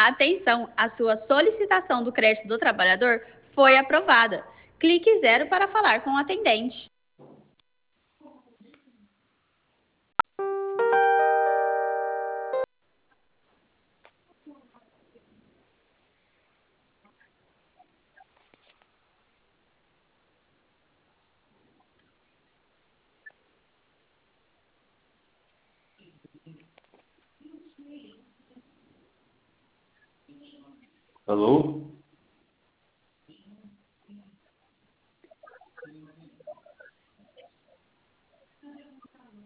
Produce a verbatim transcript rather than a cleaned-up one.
Atenção, a sua solicitação do crédito do trabalhador foi aprovada. Clique zero para falar com o atendente. Alô?